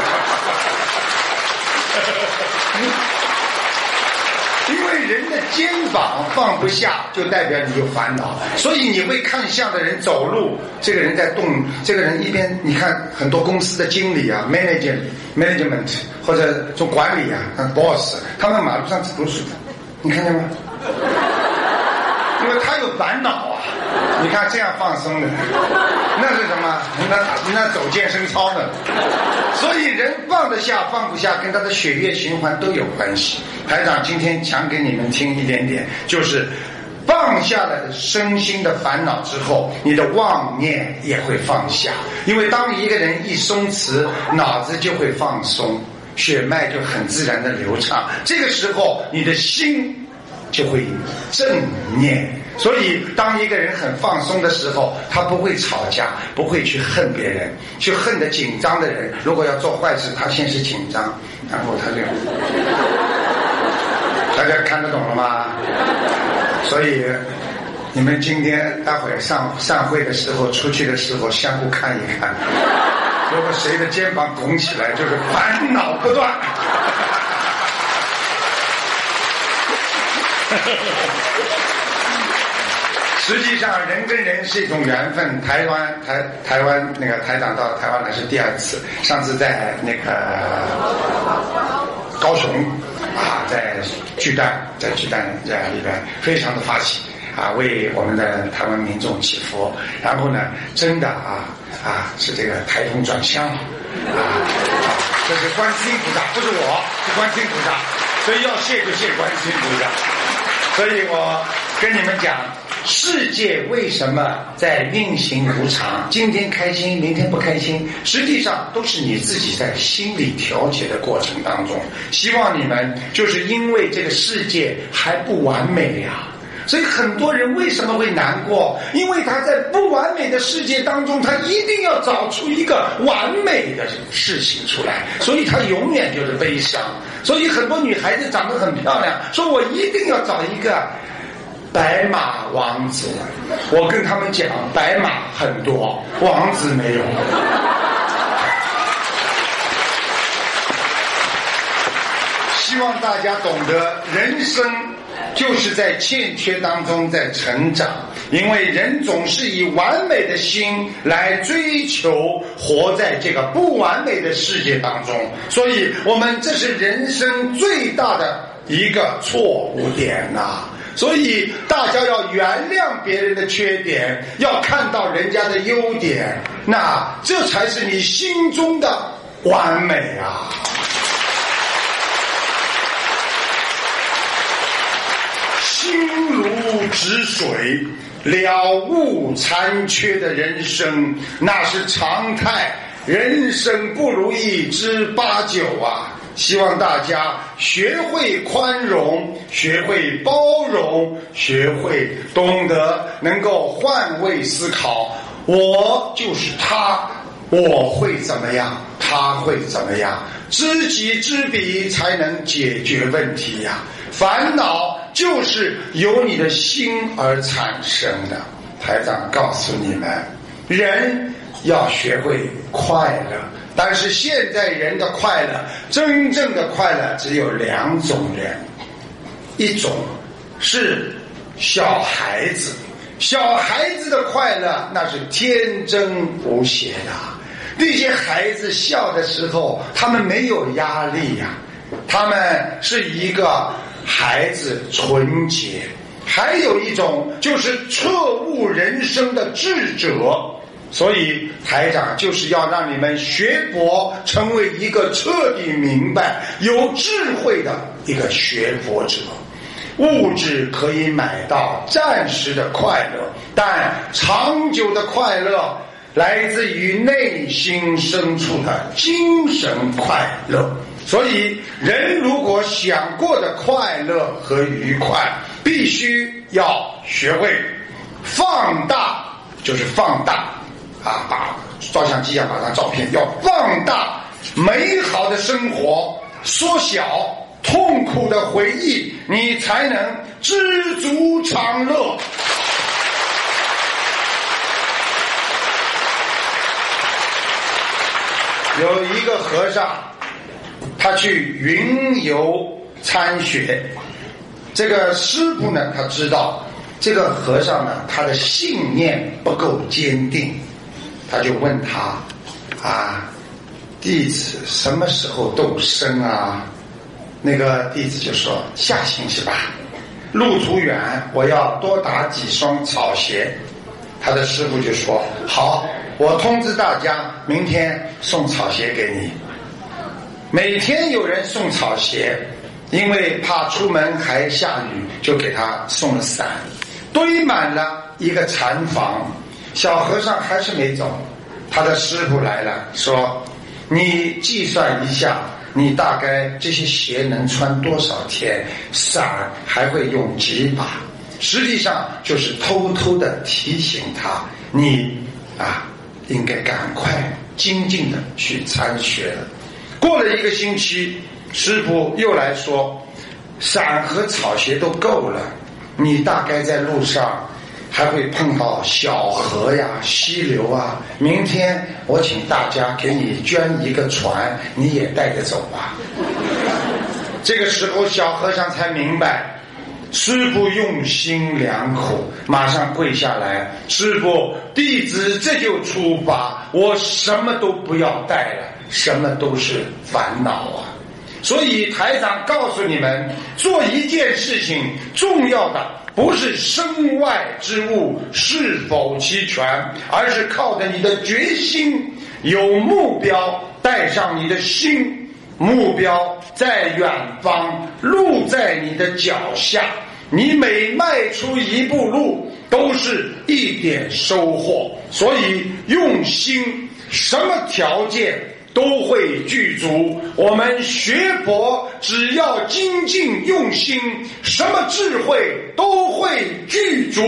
因为人的肩膀放不下，就代表你有烦恼。所以你会看相的人走路，这个人在动，这个人一边，你看很多公司的经理啊 management 或者做管理啊 boss， 他们马路上走路是的，你看见吗？因为他有烦恼啊。你看这样放松的，那是什么？那走健身操的。所以人放得下放不下，跟他的血液循环都有关系。台长今天讲给你们听一点点，就是放下了身心的烦恼之后，你的妄念也会放下。因为当一个人一松弛，脑子就会放松，血脉就很自然的流畅，这个时候你的心就会正念。所以当一个人很放松的时候，他不会吵架，不会去恨别人，去恨得紧张的人，如果要做坏事，他先是紧张，然后他就大家看得懂了吗？所以你们今天待会儿上会的时候，出去的时候相互看一看，如果谁的肩膀拱起来，就是烦恼不断。实际上人跟人是一种缘分。台湾那个台长到台湾来是第二次，上次在那个高雄啊，在巨蛋里边非常的发起啊，为我们的台湾民众祈福。然后呢，真的是这个台风转向了这是观世音菩萨，不是我，是观世音菩萨，所以要谢就谢观世音菩萨。所以我跟你们讲，世界为什么在运行无常，今天开心明天不开心，实际上都是你自己在心理调节的过程当中。希望你们就是因为这个世界还不完美呀，所以很多人为什么会难过？因为他在不完美的世界当中，他一定要找出一个完美的事情出来，所以他永远就是悲伤。所以很多女孩子长得很漂亮，说我一定要找一个白马王子。我跟他们讲，白马很多，王子没有。希望大家懂得，人生就是在欠缺当中在成长，因为人总是以完美的心来追求活在这个不完美的世界当中，所以我们这是人生最大的一个错误点呐。所以大家要原谅别人的缺点，要看到人家的优点，那这才是你心中的完美啊。心如止水，了悟残缺的人生，那是常态。人生不如意之八九啊， 希望大家学会宽容，学会包容，学会懂得能够换位思考。我就是他，我会怎么样，他会怎么样，知己知彼才能解决问题呀。烦恼就是由你的心而产生的。台长告诉你们，人要学会快乐，但是现在人的快乐，真正的快乐只有两种人，一种是小孩子，小孩子的快乐那是天真无邪的，那些孩子笑的时候他们没有压力呀，他们是一个孩子纯洁。还有一种就是彻悟人生的智者，所以台长就是要让你们学佛成为一个彻底明白有智慧的一个学佛者。物质可以买到暂时的快乐，但长久的快乐来自于内心深处的精神快乐。所以人如果想过的快乐和愉快，必须要学会放大，就是放大啊，把照相机把它照片要放大美好的生活，缩小痛苦的回忆，你才能知足常乐。有一个和尚，他去云游参学，这个师父呢，他知道这个和尚呢，他的信念不够坚定，他就问他弟子什么时候动身啊？那个弟子就说下星期吧，路途远，我要多打几双草鞋。他的师父就说好，我通知大家明天送草鞋给你。每天有人送草鞋，因为怕出门还下雨，就给他送了伞，堆满了一个禅房。小和尚还是没走，他的师父来了，说你计算一下，你大概这些鞋能穿多少天，伞还会用几把。实际上就是偷偷的提醒他，你应该赶快精进的去参学了。过了一个星期，师父又来说伞和草鞋都够了，你大概在路上还会碰到小河呀、溪流啊，明天我请大家给你捐一个船，你也带着走吧。这个时候小和尚才明白师父用心良苦，马上跪下来，师父，弟子这就出发，我什么都不要带了，什么都是烦恼啊。所以台长告诉你们，做一件事情重要的不是身外之物是否齐全，而是靠着你的决心，有目标，带上你的心，目标在远方，路在你的脚下，你每迈出一步路都是一点收获。所以用心，什么条件都会具足。我们学佛只要精进用心，什么智慧都会具足。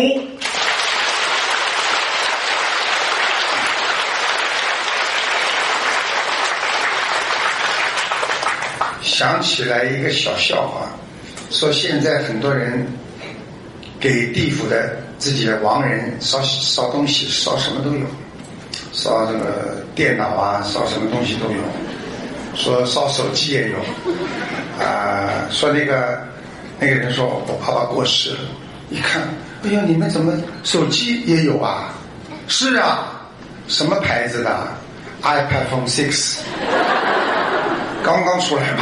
想起来一个小笑话，说现在很多人给地府的自己的亡人烧东西，烧什么都有，烧这个电脑啊，烧什么东西都有，说烧手机也有说那个人说我爸爸过世了，一看，哎呀，你们怎么手机也有啊？是啊，什么牌子的 iPad Phone 6刚刚出来嘛。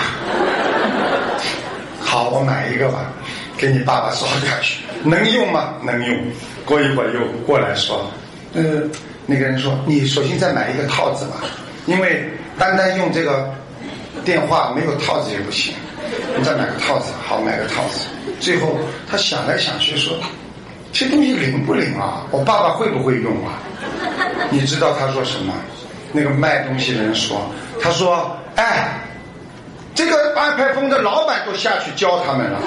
好，我买一个吧，给你爸爸烧下去，能用吗？能用。过一会儿又过来说那个人说你索性再买一个套子吧，因为单单用这个电话没有套子也不行，你再买个套子。好，买个套子。最后他想来想去说，这东西灵不灵啊？我爸爸会不会用啊？你知道他说什么？那个卖东西的人说，他说这个安排风的老板都下去教他们了。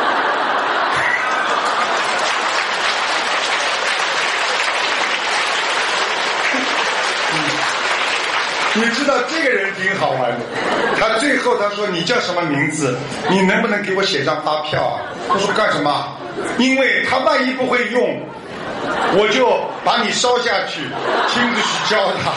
你知道这个人挺好玩的，他最后他说你叫什么名字？你能不能给我写张发票啊？我说干什么？因为他万一不会用，我就把你烧下去，亲自去教他。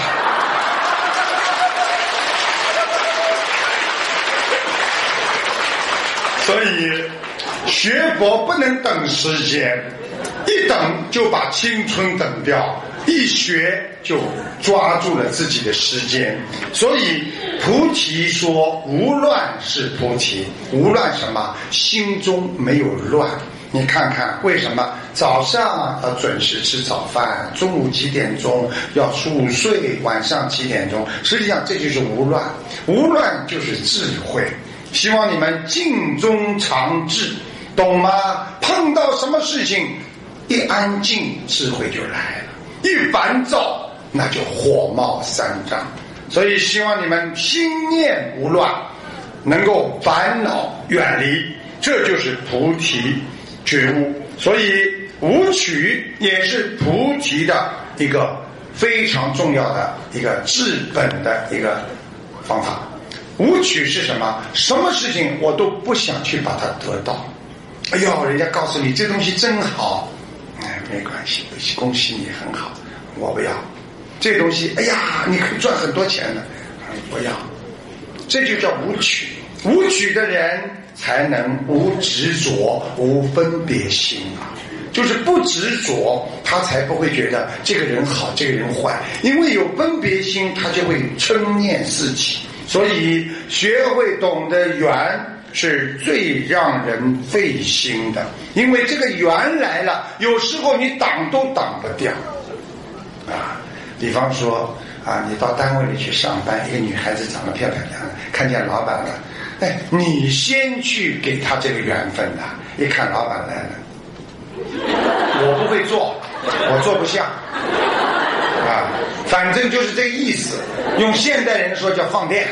所以学佛不能等时间，一等就把青春等掉，一学就抓住了自己的时间。所以菩提说无乱是菩提，无乱什么？心中没有乱。你看看为什么早上要准时吃早饭，中午几点钟要午睡，晚上几点钟？实际上这就是无乱，无乱就是智慧。希望你们静中常智，懂吗？碰到什么事情一安静，智慧就来了；一烦躁，那就火冒三丈。所以希望你们心念无乱，能够烦恼远离，这就是菩提觉悟。所以舞曲也是菩提的一个非常重要的一个治本的一个方法。舞曲是什么？什么事情我都不想去把它得到。哎呦，人家告诉你这东西真好，哎，没关系，恭喜你很好，我不要。这东西，哎呀，你可以赚很多钱的，不要。这就叫舞曲。舞曲的人才能无执着、无分别心啊。就是不执着，他才不会觉得这个人好，这个人坏。因为有分别心，他就会嗔念四起。所以学会懂得缘是最让人费心的，因为这个缘来了，有时候你挡都挡不掉啊。比方说啊，你到单位里去上班，一个女孩子长得漂漂亮亮，看见老板了，哎，你先去给她这个缘分的。一看老板来了，我不会做，我做不下啊，反正就是这个意思。用现代人说叫放电。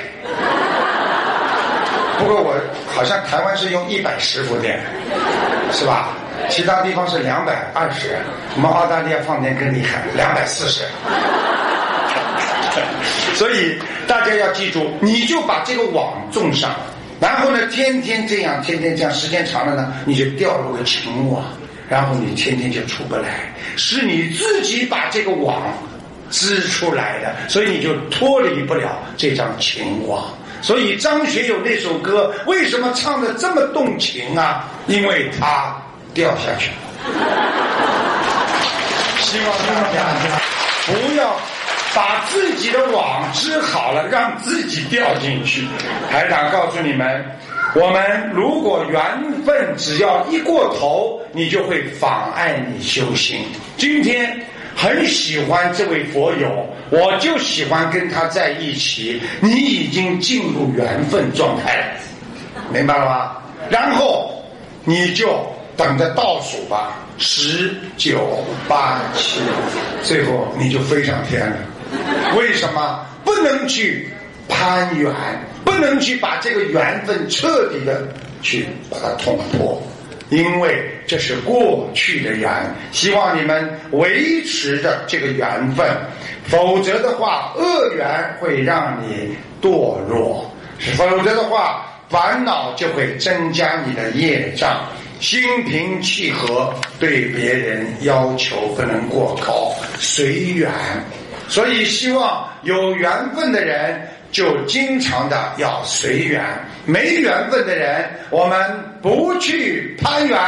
不过我好像台湾是用110伏电，是吧？其他地方是220，我们澳大利亚放电更厉害，240。所以大家要记住，你就把这个网种上，然后呢，天天这样，时间长了呢，你就掉入个情网，然后你天天就出不来，是你自己把这个网织出来的，所以你就脱离不了这张情网。所以张学友那首歌为什么唱得这么动情啊？因为他掉下去了。希望大家不要把自己的网织好了，让自己掉进去。台长告诉你们，我们如果缘分只要一过头，你就会妨碍你修行。今天很喜欢这位佛友，我就喜欢跟他在一起，你已经进入缘分状态了，明白了吗？然后你就等着倒数吧，10、9、8、7，最后你就飞上天了。为什么？不能去攀缘，不能去把这个缘分彻底的去把它捅破，因为这是过去的缘。希望你们维持着这个缘分，否则的话恶缘会让你堕落，否则的话烦恼就会增加你的业障。心平气和，对别人要求不能过高，随缘。所以希望有缘分的人就经常的要随缘，没缘分的人我们不去攀缘。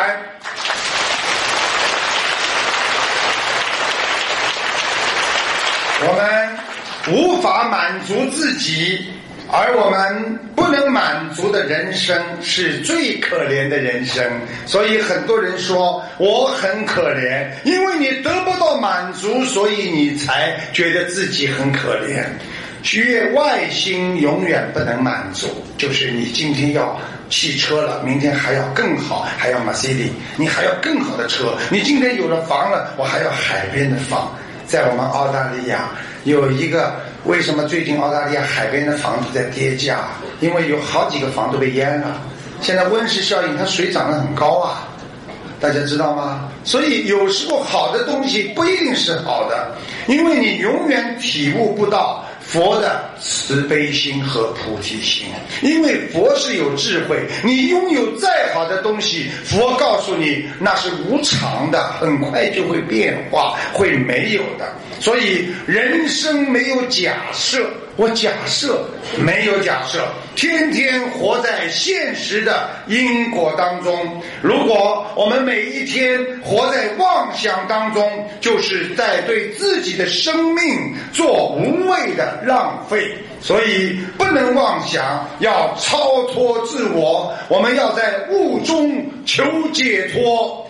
我们无法满足自己，而我们不能满足的人生是最可怜的人生。所以很多人说我很可怜，因为你得不到满足，所以你才觉得自己很可怜。越外心永远不能满足，就是你今天要汽车了，明天还要更好，还要 Mercedes， 你还要更好的车，你今天有了房了，我还要海边的房。在我们澳大利亚有一个为什么最近澳大利亚海边的房子在跌价？因为有好几个房都被淹了。现在温室效应，它水涨得很高啊，大家知道吗？所以有时候好的东西不一定是好的，因为你永远体悟不到佛的慈悲心和菩提心。因为佛是有智慧，你拥有再好的东西，佛告诉你那是无常的，很快就会变化，会没有的。所以人生没有假设，我假设没有假设，天天活在现实的因果当中。如果我们每一天活在妄想当中，就是在对自己的生命做无谓的浪费。所以不能妄想，要超脱自我，我们要在悟中求解脱。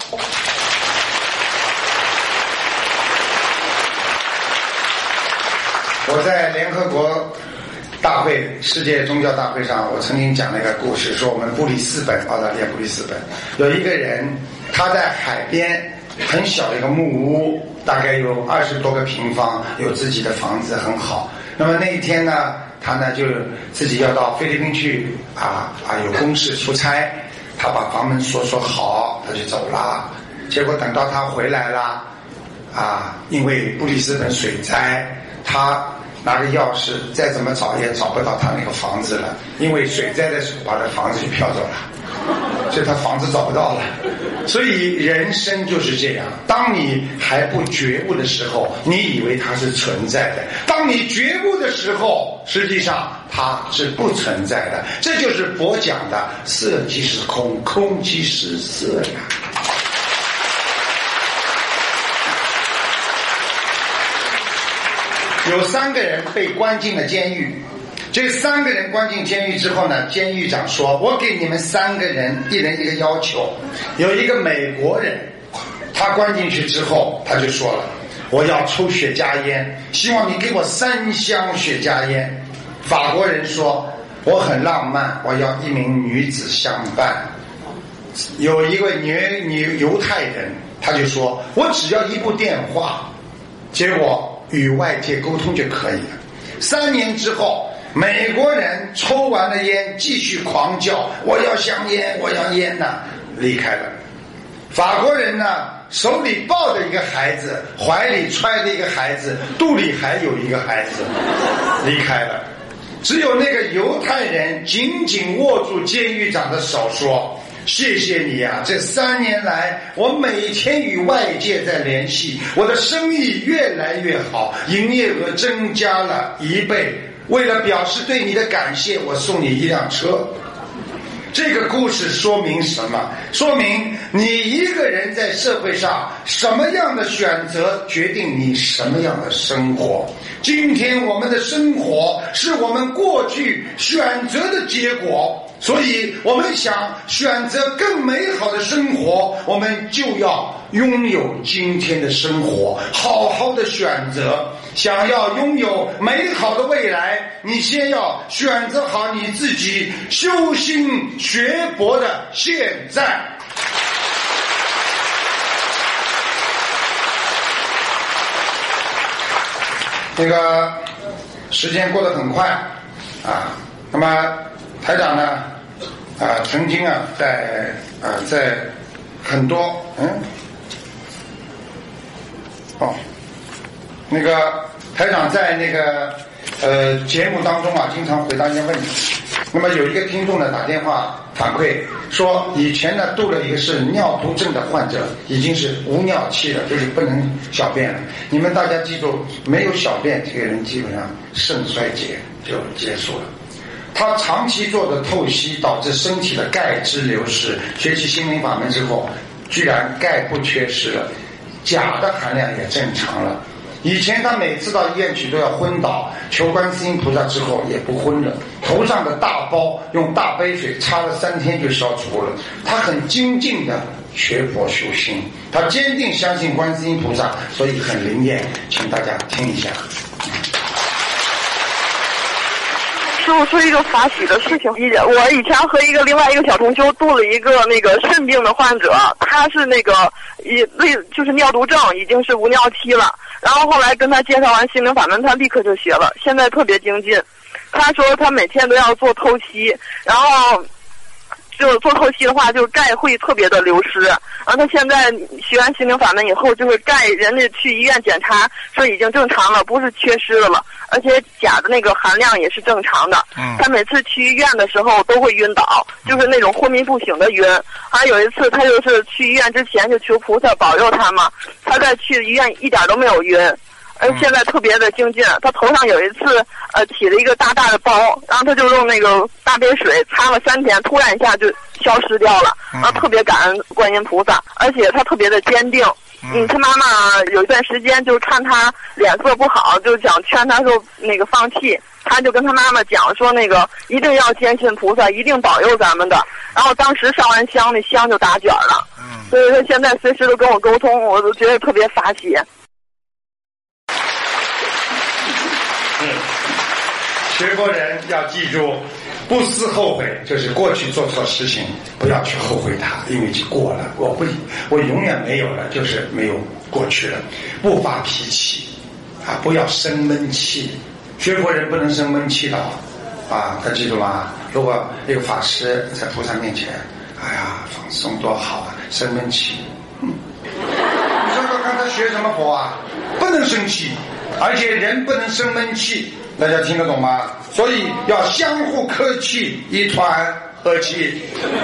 我在联合国大会世界宗教大会上，我曾经讲了一个故事，说我们布里斯本，澳大利亚布里斯本有一个人，他在海边很小的一个木屋，大概有20多个平方，有自己的房子，很好。那么那一天呢，他呢就自己要到菲律宾去有公事出差，他把房门锁好，他就走了。结果等到他回来了因为布里斯本水灾，他拿个钥匙再怎么找也找不到他那个房子了，因为水灾的时候把他房子就飘走了，所以他房子找不到了。所以人生就是这样，当你还不觉悟的时候，你以为它是存在的，当你觉悟的时候，实际上它是不存在的。这就是佛讲的色即是空，空即是色呀。有3个人被关进了监狱，这3个人关进监狱之后呢，监狱长说，我给你们3个人一人一个要求。有一个美国人，他关进去之后他就说了，我要抽雪茄烟，希望你给我3箱雪茄烟。法国人说，我很浪漫，我要1名女子相伴。有一个犹太人，他就说，我只要1部电话，结果与外界沟通就可以了。3年之后，美国人抽完了烟继续狂叫，我要香烟，我要烟呐，离开了。法国人呢，手里抱着一个孩子，怀里揣着一个孩子，肚里还有一个孩子，离开了。只有那个犹太人紧紧握住监狱长的手说，谢谢你啊，这3年来我每天与外界在联系，我的生意越来越好，营业额增加了1倍，为了表示对你的感谢，我送你1辆车。这个故事说明什么？说明你一个人在社会上什么样的选择，决定你什么样的生活。今天我们的生活是我们过去选择的结果，所以我们想选择更美好的生活，我们就要拥有今天的生活，好好的选择。想要拥有美好的未来，你先要选择好你自己修心学佛的现在。这个时间过得很快那么台长呢曾经在很多那个台长在那个节目当中经常回答一些问题。那么有一个听众呢打电话反馈说，以前呢度了一个是尿毒症的患者，已经是无尿期了，就是不能小便了。你们大家记住，没有小便，这个人基本上肾衰竭就结束了。他长期做的透析导致身体的钙质流失，学习心灵法门之后，居然钙不缺失了，钾的含量也正常了。以前他每次到医院去都要昏倒，求观世音菩萨之后也不昏了，头上的大包用大杯水擦了3天就消除了。他很精进的学佛修心，他坚定相信观世音菩萨，所以很灵验，请大家听一下。 师傅说一个发喜的事情，我以前和另外一个小同修度了一个那个肾病的患者，他是那个就是尿毒症，已经是无尿期了。然后后来跟他介绍完心灵法门，他立刻就学了，现在特别精进。他说他每天都要做透析，然后就做透析的话，就钙会特别的流失。然后他现在学完心灵法门以后，就是钙人家去医院检查说已经正常了，不是缺失的了，而且钾的那个含量也是正常的。他每次去医院的时候都会晕倒，就是那种昏迷不醒的晕。还有一次他就是去医院之前就求菩萨保佑他嘛，他在去医院一点都没有晕。而现在特别的精进，他头上有一次起了一个大大的包，然后他就用那个大杯水擦了3天，突然一下就消失掉了。然后特别感恩观音菩萨，而且他特别的坚定。他妈妈有一段时间就看他脸色不好，就想劝他说那个放弃，他就跟他妈妈讲说那个一定要坚信菩萨，一定保佑咱们的。然后当时上完香，那香就打卷了。所以说现在随时都跟我沟通，我都觉得特别法喜。 学佛人要记住，不思后悔，就是过去做错事情，不要去后悔它，因为已经过了。我永远没有了，就是没有过去了。不发脾气啊，不要生闷气。学佛人不能生闷气的啊，他记住吗？如果一个法师在菩萨面前，哎呀，放松多好啊，生闷气。你说说看他学什么佛啊？不能生气，而且人不能生闷气。大家听得懂吗？所以要相互客气，一团和气。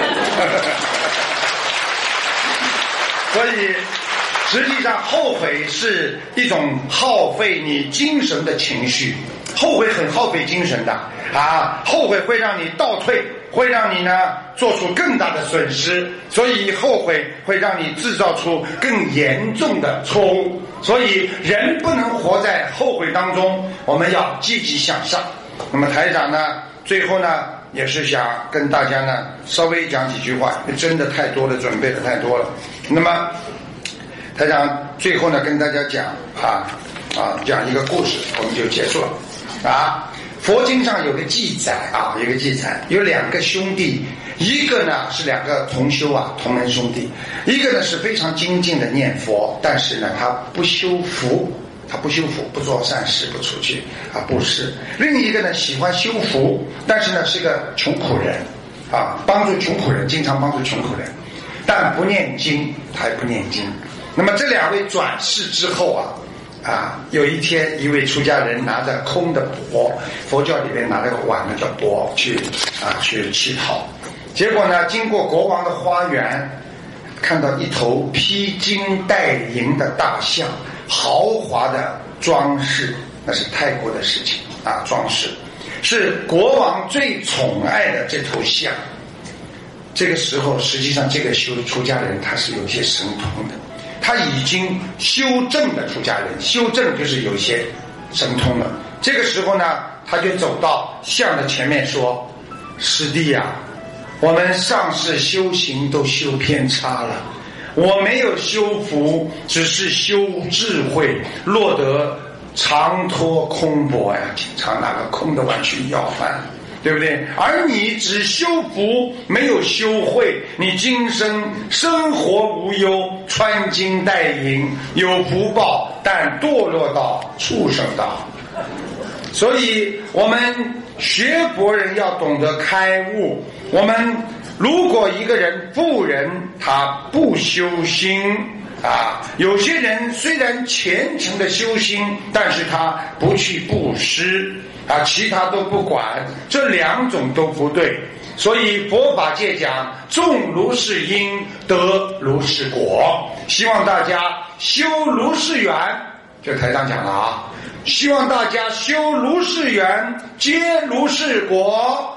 所以实际上后悔是一种耗费你精神的情绪，后悔很耗费精神的啊，后悔会让你倒退，会让你呢做出更大的损失，所以后悔会让你制造出更严重的错误。所以人不能活在后悔当中，我们要积极向上。那么台长呢最后呢也是想跟大家呢稍微讲几句话，真的太多了，准备的太多了。那么台长最后呢跟大家讲讲一个故事，我们就结束了啊。佛经上有个记载啊，有个记载，有2个兄弟，一个呢是2个同修啊，同门兄弟，一个呢是非常精进的念佛，但是呢他不修福，不做善事，不出去布施。另一个呢喜欢修福，但是呢是个穷苦人啊，帮助穷苦人，经常帮助穷苦人，但不念经，他也不念经。那么这2位转世之后有一天一位出家人拿着空的钵，佛教里面拿了个碗叫钵去乞讨，结果呢经过国王的花园，看到一头披金戴银的大象，豪华的装饰，那是泰国的事情啊，装饰是国王最宠爱的这头象。这个时候实际上这个出家人他是有些神通的，他已经修正的出家人，修正就是有些神通了。这个时候呢他就走到象的前面说，师弟啊，我们上世修行都修偏差了，我没有修福，只是修智慧，落得常托空钵呀，经常拿个空的碗去要饭，对不对？而你只修福没有修慧，你今生生活无忧，穿金戴银，有福报，但堕落到畜生道。所以我们学佛人要懂得开悟。我们如果一个人富人他不修心有些人虽然虔诚的修心，但是他不去布施其他都不管，这2种都不对。所以佛法界讲种如是因，得如是果。希望大家修如是缘，这台上讲了希望大家修如是缘，结如是果。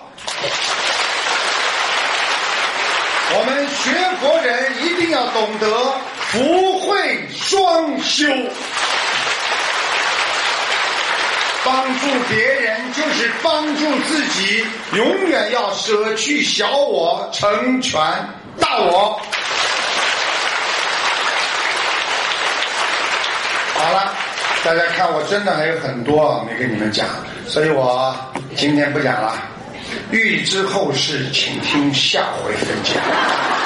我们学佛人一定要懂得福慧双修，帮助别人就是帮助自己，永远要舍去小我，成全大我。好了，大家看我真的还有很多没跟你们讲，所以我今天不讲了，欲知后事，请听下回分解。